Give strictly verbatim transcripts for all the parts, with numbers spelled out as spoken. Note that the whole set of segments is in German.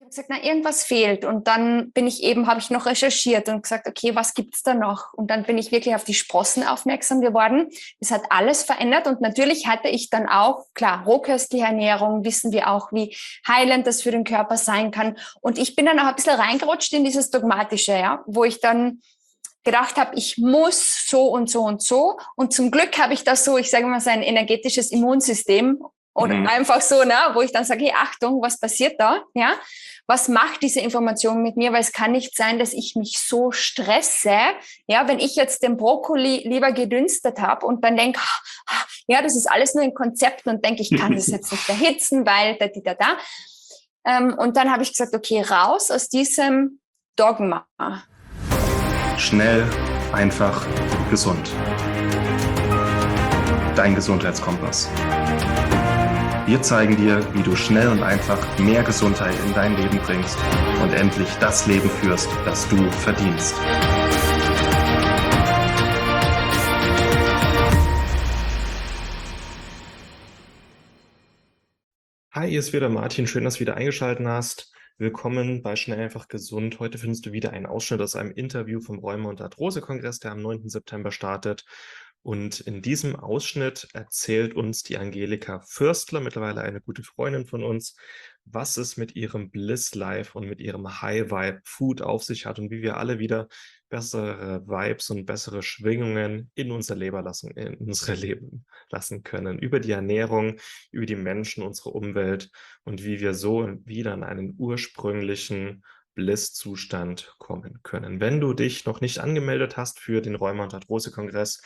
Gesagt, na, irgendwas fehlt. Und dann bin ich eben, habe ich noch recherchiert und gesagt, okay, was gibt's da noch? Und dann bin ich wirklich auf die Sprossen aufmerksam geworden. Das hat alles verändert. Und natürlich hatte ich dann auch, klar, rohköstliche Ernährung, wissen wir auch, wie heilend das für den Körper sein kann. Und ich bin dann auch ein bisschen reingerutscht in dieses Dogmatische, ja, wo ich dann gedacht habe, ich muss so und so und so. Und zum Glück habe ich das so, ich sage mal, so ein energetisches Immunsystem. Oder mhm. einfach so, ne, wo ich dann sage, hey, Achtung, was passiert da? Ja, was macht diese Information mit mir? Weil es kann nicht sein, dass ich mich so stresse, ja, wenn ich jetzt den Brokkoli lieber gedünstet habe und dann denke, ja, das ist alles nur ein Konzept und denke, ich kann das jetzt nicht erhitzen, weil da, da, da, da. Ähm, und dann habe ich gesagt, okay, raus aus diesem Dogma. Schnell, einfach, gesund. Dein Gesundheitskompass. Wir zeigen dir, wie du schnell und einfach mehr Gesundheit in dein Leben bringst und endlich das Leben führst, das du verdienst. Hi, hier ist wieder Martin. Schön, dass du wieder eingeschaltet hast. Willkommen bei Schnell einfach gesund. Heute findest du wieder einen Ausschnitt aus einem Interview vom Rheuma- und Arthrose-Kongress, der am neunten September startet. Und in diesem Ausschnitt erzählt uns die Angelika Fürstler, mittlerweile eine gute Freundin von uns, was es mit ihrem Bliss Life und mit ihrem High Vibe Food auf sich hat und wie wir alle wieder bessere Vibes und bessere Schwingungen in unser Leben lassen, in unsere Leben lassen können. Über die Ernährung, über die Menschen, unsere Umwelt und wie wir so wieder in einen ursprünglichen Bliss-Zustand kommen können. Wenn du dich noch nicht angemeldet hast für den Rheuma- und Arthrose-Kongress,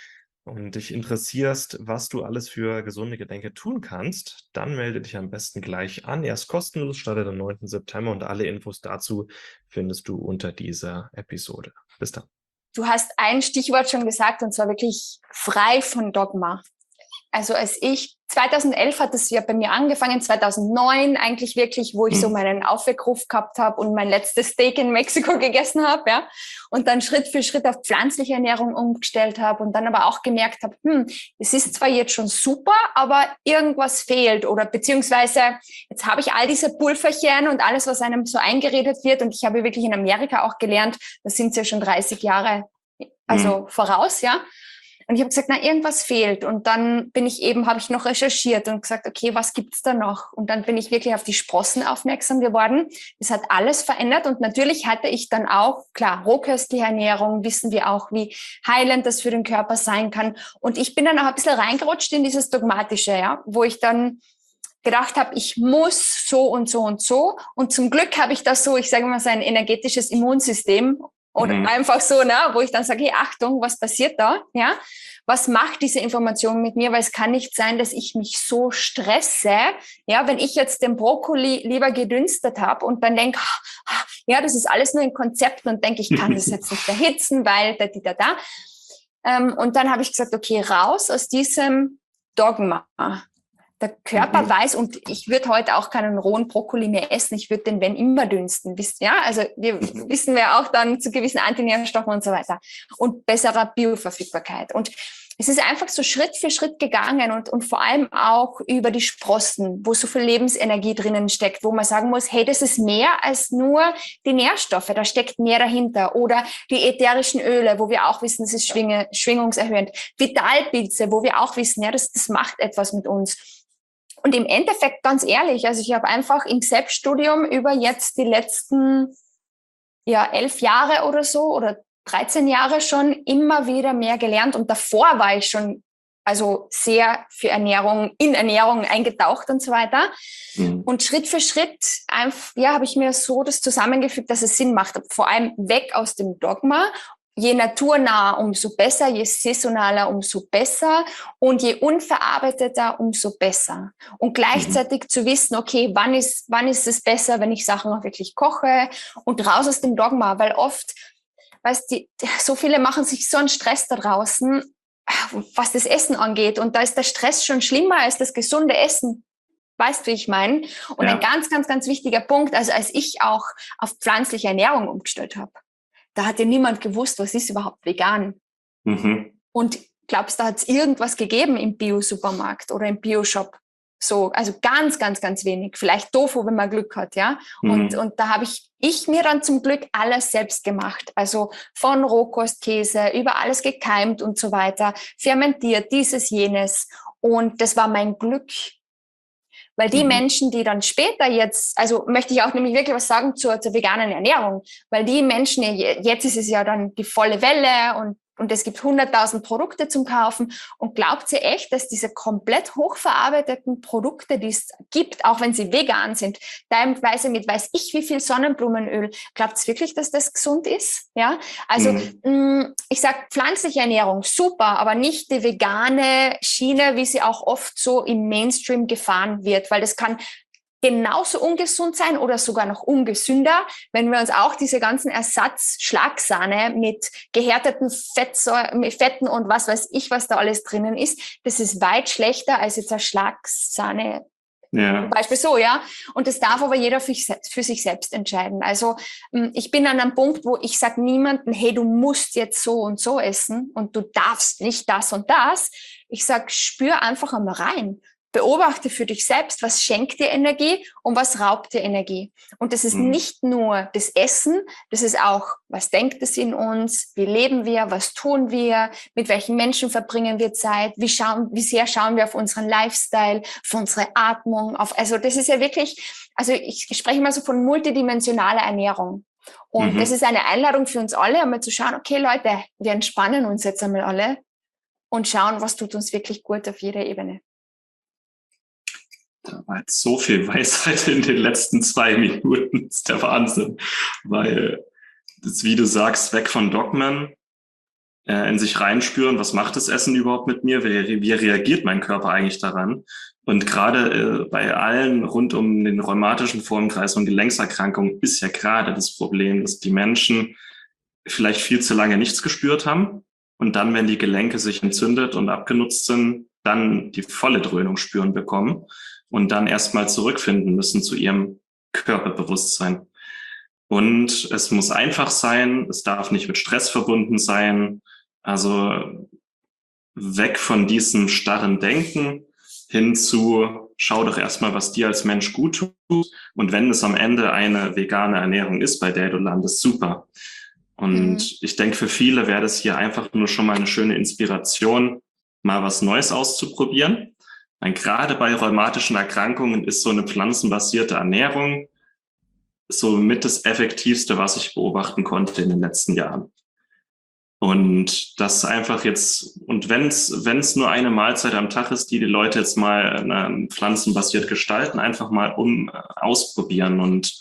und dich interessierst, was du alles für gesunde Gedenke tun kannst, dann melde dich am besten gleich an. Er ist kostenlos, startet am neunten September und alle Infos dazu findest du unter dieser Episode. Bis dann. Du hast ein Stichwort schon gesagt und zwar wirklich frei von Dogma. Also als ich, zweitausendelf hat es ja bei mir angefangen, zweitausendneun eigentlich wirklich, wo ich so meinen Aufweckruf gehabt habe und mein letztes Steak in Mexiko gegessen habe, ja, und dann Schritt für Schritt auf pflanzliche Ernährung umgestellt habe und dann aber auch gemerkt habe, hm, es ist zwar jetzt schon super, aber irgendwas fehlt oder beziehungsweise jetzt habe ich all diese Pulverchen und alles, was einem so eingeredet wird und ich habe wirklich in Amerika auch gelernt, da sind sie ja schon dreißig Jahre also mhm. voraus, ja. Und ich habe gesagt, na, irgendwas fehlt. Und dann bin ich eben, habe ich noch recherchiert und gesagt, okay, was gibt's da noch? Und dann bin ich wirklich auf die Sprossen aufmerksam geworden. Das hat alles verändert. Und natürlich hatte ich dann auch, klar, rohköstliche Ernährung, wissen wir auch, wie heilend das für den Körper sein kann. Und ich bin dann auch ein bisschen reingerutscht in dieses Dogmatische, ja, wo ich dann gedacht habe, ich muss so und so und so. Und zum Glück habe ich das so, ich sage mal, so ein energetisches Immunsystem, oder mhm. einfach so, ne, wo ich dann sage, hey, Achtung, was passiert da? Ja, was macht diese Information mit mir? Weil es kann nicht sein, dass ich mich so stresse, ja, wenn ich jetzt den Brokkoli lieber gedünstet habe und dann denke, ja, das ist alles nur ein Konzept und denke, ich kann das jetzt nicht erhitzen, weil da, da, da. Ähm, und dann habe ich gesagt, okay, raus aus diesem Dogma. Der Körper mhm. weiß, und ich würde heute auch keinen rohen Brokkoli mehr essen, ich würde den, wenn immer, dünsten. Wisst, ja, also wir mhm. wissen wir auch dann zu gewissen Antinährstoffen und so weiter. Und besserer Bioverfügbarkeit. Und es ist einfach so Schritt für Schritt gegangen und, und vor allem auch über die Sprossen, wo so viel Lebensenergie drinnen steckt, wo man sagen muss, hey, das ist mehr als nur die Nährstoffe, da steckt mehr dahinter. Oder die ätherischen Öle, wo wir auch wissen, das ist schwinge, schwingungserhöhend. Vitalpilze, wo wir auch wissen, ja, das, das macht etwas mit uns. Und im Endeffekt, ganz ehrlich, also ich habe einfach im Selbststudium über jetzt die letzten ja elf Jahre oder so oder dreizehn Jahre schon immer wieder mehr gelernt. Und davor war ich schon also sehr für Ernährung, in Ernährung eingetaucht und so weiter. Mhm. Und Schritt für Schritt einfach, ja, habe ich mir so das zusammengefügt, dass es Sinn macht. Vor allem weg aus dem Dogma. Je naturnah, umso besser, je saisonaler, umso besser und je unverarbeiteter, umso besser. Und gleichzeitig mhm. zu wissen, okay, wann ist, wann ist es besser, wenn ich Sachen auch wirklich koche und raus aus dem Dogma, weil oft, weißt du, so viele machen sich so einen Stress da draußen, was das Essen angeht und da ist der Stress schon schlimmer als das gesunde Essen. Weißt du, wie ich meine? Und ja. ein ganz, ganz, ganz wichtiger Punkt, also als ich auch auf pflanzliche Ernährung umgestellt habe, da hat ja niemand gewusst, was ist überhaupt vegan. Mhm. Und glaubst du, da hat es irgendwas gegeben im Bio-Supermarkt oder im Bio-Shop? So, also ganz, ganz, ganz wenig. Vielleicht Tofu, wenn man Glück hat, ja. Mhm. Und, und da habe ich, ich mir dann zum Glück alles selbst gemacht. Also von Rohkostkäse über alles gekeimt und so weiter, fermentiert, dieses, jenes. Und das war mein Glück. Weil die Mhm. Menschen, die dann später jetzt, also möchte ich auch nämlich wirklich was sagen zur, zur veganen Ernährung, weil die Menschen, jetzt ist es ja dann die volle Welle und und es gibt hunderttausend Produkte zum Kaufen. Und glaubt ihr echt, dass diese komplett hochverarbeiteten Produkte, die es gibt, auch wenn sie vegan sind, teilweise mit weiß ich wie viel Sonnenblumenöl, glaubt ihr wirklich, dass das gesund ist? Ja, also Mhm. mh, ich sag pflanzliche Ernährung, super, aber nicht die vegane Schiene, wie sie auch oft so im Mainstream gefahren wird, weil das kann genauso ungesund sein oder sogar noch ungesünder, wenn wir uns auch diese ganzen Ersatz-Schlagsahne mit gehärteten Fettsäure, mit Fetten und was weiß ich, was da alles drinnen ist, das ist weit schlechter als jetzt eine Schlagsahne. Ja. Zum Beispiel so, ja. Und das darf aber jeder für, für sich selbst entscheiden. Also ich bin an einem Punkt, wo ich sage niemandem, hey, du musst jetzt so und so essen und du darfst nicht das und das. Ich sage, spür einfach einmal rein. Beobachte für dich selbst, was schenkt dir Energie und was raubt dir Energie. Und das ist Mhm. nicht nur das Essen, das ist auch, was denkt es in uns, wie leben wir, was tun wir, mit welchen Menschen verbringen wir Zeit, wie, schauen, wie sehr schauen wir auf unseren Lifestyle, auf unsere Atmung, auf, also das ist ja wirklich, also ich spreche mal so von multidimensionaler Ernährung. Und Mhm. das ist eine Einladung für uns alle, einmal zu schauen, okay Leute, wir entspannen uns jetzt einmal alle und schauen, was tut uns wirklich gut auf jeder Ebene. Da war jetzt so viel Weisheit in den letzten zwei Minuten. Das ist der Wahnsinn. Weil, das, wie du sagst, weg von Dogmen, äh, in sich reinspüren, was macht das Essen überhaupt mit mir? Wie, wie reagiert mein Körper eigentlich daran? Und gerade äh, bei allen rund um den rheumatischen Formenkreis und Gelenkserkrankungen ist ja gerade das Problem, dass die Menschen vielleicht viel zu lange nichts gespürt haben und dann, wenn die Gelenke sich entzündet und abgenutzt sind, dann die volle Dröhnung spüren bekommen und dann erstmal zurückfinden müssen zu ihrem Körperbewusstsein. Und es muss einfach sein, es darf nicht mit Stress verbunden sein, also weg von diesem starren Denken hin zu, schau doch erstmal, was dir als Mensch gut tut. Und wenn es am Ende eine vegane Ernährung ist, bei der du landest, super. Und mhm. ich denke, für viele wäre das hier einfach nur schon mal eine schöne Inspiration, mal was Neues auszuprobieren. Weil gerade bei rheumatischen Erkrankungen ist so eine pflanzenbasierte Ernährung so mit das Effektivste, was ich beobachten konnte in den letzten Jahren. Und das einfach jetzt, und wenn es wenn es nur eine Mahlzeit am Tag ist, die die Leute jetzt mal äh, pflanzenbasiert gestalten, einfach mal um äh, ausprobieren und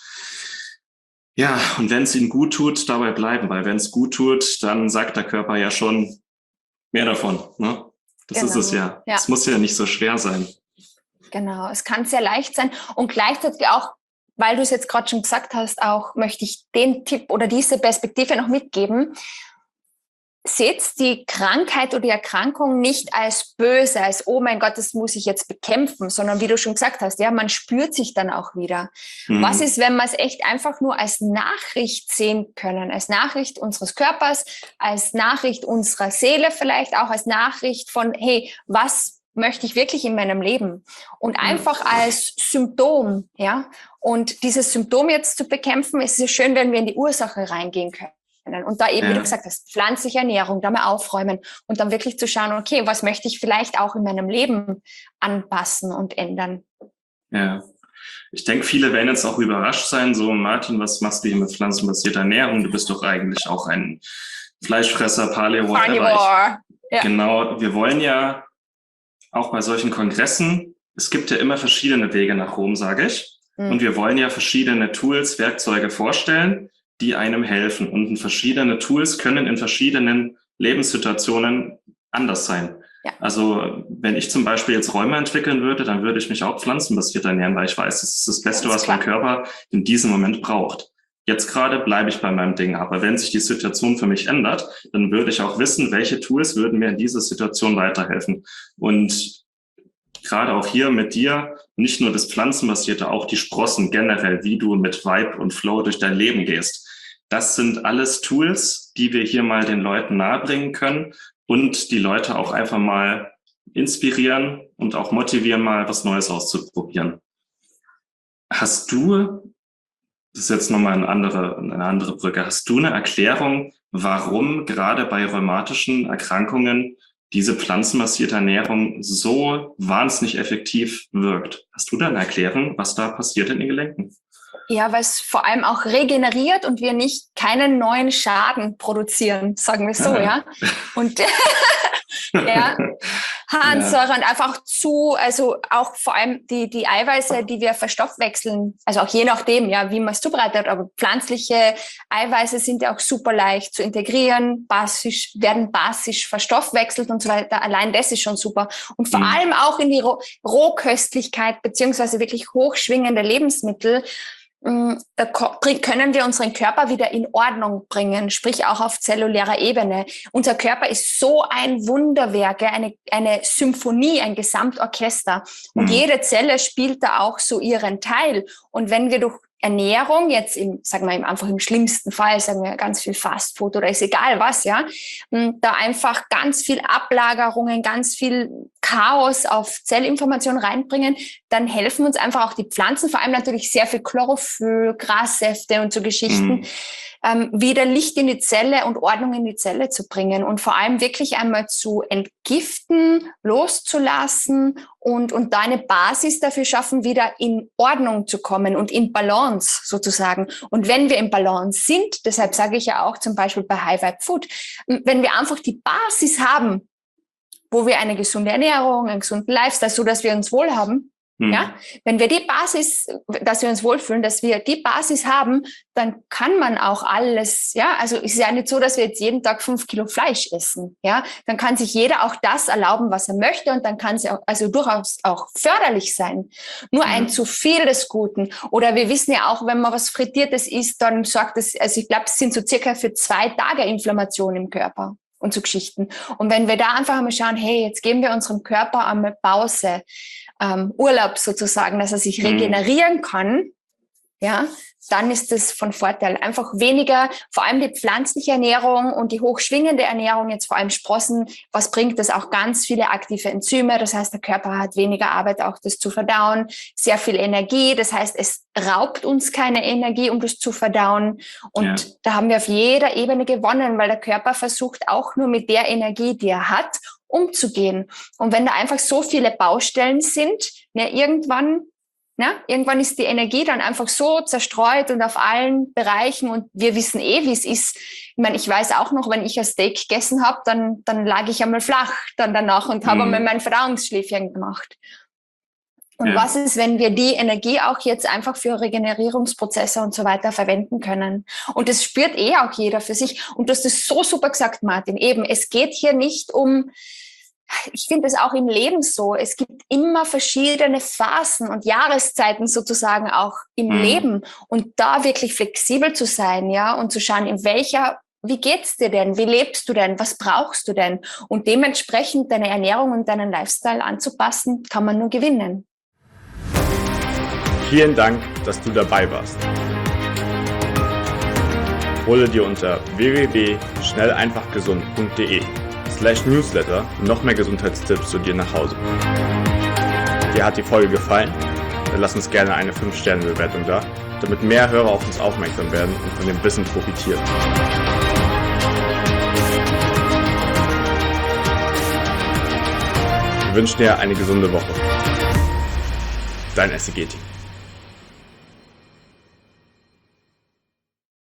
ja, und wenn es ihnen gut tut, dabei bleiben, weil wenn es gut tut, dann sagt der Körper ja schon mehr davon. Ne? Das genau. ist es ja. Es ja. muss ja nicht so schwer sein. Genau, es kann sehr leicht sein und gleichzeitig auch, weil du es jetzt gerade schon gesagt hast, auch möchte ich den Tipp oder diese Perspektive noch mitgeben. Seht die Krankheit oder die Erkrankung nicht als böse, als oh mein Gott, das muss ich jetzt bekämpfen, sondern wie du schon gesagt hast, ja, man spürt sich dann auch wieder. Mhm. Was ist, wenn wir es echt einfach nur als Nachricht sehen können, als Nachricht unseres Körpers, als Nachricht unserer Seele vielleicht, auch als Nachricht von, hey, was möchte ich wirklich in meinem Leben? Und einfach als Symptom, ja. Und dieses Symptom jetzt zu bekämpfen, ist es schön, wenn wir in die Ursache reingehen können. Und da eben, ja. wie du gesagt hast, pflanzliche Ernährung, da mal aufräumen und dann wirklich zu schauen, okay, was möchte ich vielleicht auch in meinem Leben anpassen und ändern. Ja, ich denke, viele werden jetzt auch überrascht sein, so Martin, was machst du hier mit pflanzenbasierter Ernährung? Du bist doch eigentlich auch ein Fleischfresser, Paleo, whatever. Ja. Genau, wir wollen ja auch bei solchen Kongressen, es gibt ja immer verschiedene Wege nach Rom, sage ich. Mhm. Und wir wollen ja verschiedene Tools, Werkzeuge vorstellen, die einem helfen. Und verschiedene Tools können in verschiedenen Lebenssituationen anders sein. Ja. Also wenn ich zum Beispiel jetzt Rheuma entwickeln würde, dann würde ich mich auch pflanzenbasiert ernähren, weil ich weiß, das ist das Beste, was mein Körper in diesem Moment braucht. Jetzt gerade bleibe ich bei meinem Ding. Aber wenn sich die Situation für mich ändert, dann würde ich auch wissen, welche Tools würden mir in dieser Situation weiterhelfen. Und gerade auch hier mit dir, nicht nur das Pflanzenbasierte, auch die Sprossen generell, wie du mit Vibe und Flow durch dein Leben gehst. Das sind alles Tools, die wir hier mal den Leuten nahebringen können und die Leute auch einfach mal inspirieren und auch motivieren, mal was Neues auszuprobieren. Hast du, das ist jetzt nochmal eine andere, eine andere Brücke, hast du eine Erklärung, warum gerade bei rheumatischen Erkrankungen diese pflanzenbasierte Ernährung so wahnsinnig effektiv wirkt? Hast du da eine Erklärung, was da passiert in den Gelenken? Ja, weil es vor allem auch regeneriert und wir nicht keinen neuen Schaden produzieren, sagen wir so, ah. ja. Und ja, Harnsäure ja. und einfach zu, also auch vor allem die, die Eiweiße, die wir verstoffwechseln, also auch je nachdem, ja, wie man es zubereitet, aber pflanzliche Eiweiße sind ja auch super leicht zu integrieren, basisch, werden basisch verstoffwechselt und so weiter. Allein das ist schon super. Und vor mhm. allem auch in die Roh- Rohköstlichkeit beziehungsweise wirklich hochschwingende Lebensmittel, da können wir unseren Körper wieder in Ordnung bringen, sprich auch auf zellulärer Ebene. Unser Körper ist so ein Wunderwerk, eine, eine Symphonie, ein Gesamtorchester. Und mhm. jede Zelle spielt da auch so ihren Teil. Und wenn wir durch Ernährung, jetzt im, sagen wir einfach im schlimmsten Fall, sagen wir ganz viel Fastfood oder ist egal was, ja, da einfach ganz viel Ablagerungen, ganz viel Chaos auf Zellinformation reinbringen, dann helfen uns einfach auch die Pflanzen, vor allem natürlich sehr viel Chlorophyll, Grassäfte und so Geschichten, mhm. ähm, wieder Licht in die Zelle und Ordnung in die Zelle zu bringen und vor allem wirklich einmal zu entgiften, loszulassen und, und da eine Basis dafür schaffen, wieder in Ordnung zu kommen und in Balance sozusagen. Und wenn wir in Balance sind, deshalb sage ich ja auch zum Beispiel bei High Vibe Food, wenn wir einfach die Basis haben, wo wir eine gesunde Ernährung, einen gesunden Lifestyle, so dass wir uns wohlhaben, mhm. ja, wenn wir die Basis, dass wir uns wohlfühlen, dass wir die Basis haben, dann kann man auch alles, ja, also es ist ja nicht so, dass wir jetzt jeden Tag fünf Kilo Fleisch essen, ja, dann kann sich jeder auch das erlauben, was er möchte und dann kann es auch, also durchaus auch förderlich sein. Nur mhm. ein zu viel des Guten oder wir wissen ja auch, wenn man was Frittiertes isst, dann sorgt es, also ich glaube, es sind so circa für zwei Tage Inflammation im Körper. Und so Geschichten. Und wenn wir da einfach einmal schauen, hey, jetzt geben wir unserem Körper einmal Pause, ähm, Urlaub sozusagen, dass er sich regenerieren kann, ja, dann ist das von Vorteil. Einfach weniger, vor allem die pflanzliche Ernährung und die hochschwingende Ernährung, jetzt vor allem Sprossen, was bringt das? Auch ganz viele aktive Enzyme, das heißt, der Körper hat weniger Arbeit, auch das zu verdauen, sehr viel Energie, das heißt, es raubt uns keine Energie, um das zu verdauen und ja. da haben wir auf jeder Ebene gewonnen, weil der Körper versucht auch nur mit der Energie, die er hat, umzugehen. Und wenn da einfach so viele Baustellen sind, ja, irgendwann Na, irgendwann ist die Energie dann einfach so zerstreut und auf allen Bereichen und wir wissen eh, wie es ist. Ich meine, ich weiß auch noch, wenn ich ein Steak gegessen habe, dann, dann lag ich einmal flach dann danach und habe mhm. einmal mein Verdauungsschläfchen gemacht. Und ja. was ist, wenn wir die Energie auch jetzt einfach für Regenerierungsprozesse und so weiter verwenden können? Und das spürt eh auch jeder für sich. Und du hast es so super gesagt, Martin. Eben, es geht hier nicht um... Ich finde es auch im Leben so. Es gibt immer verschiedene Phasen und Jahreszeiten sozusagen auch im mhm. Leben. Und da wirklich flexibel zu sein, ja, und zu schauen, in welcher, wie geht's dir denn? Wie lebst du denn? Was brauchst du denn? Und dementsprechend deine Ernährung und deinen Lifestyle anzupassen, kann man nur gewinnen. Vielen Dank, dass du dabei warst. Hole dir unter w w w punkt schnell einfach gesund punkt de slash Newsletter noch mehr Gesundheitstipps zu dir nach Hause. Dir hat die Folge gefallen? Dann lass uns gerne eine fünf Sterne Bewertung da, damit mehr Hörer auf uns aufmerksam werden und von dem Wissen profitieren. Wir wünschen dir eine gesunde Woche. Dein S C G-Team.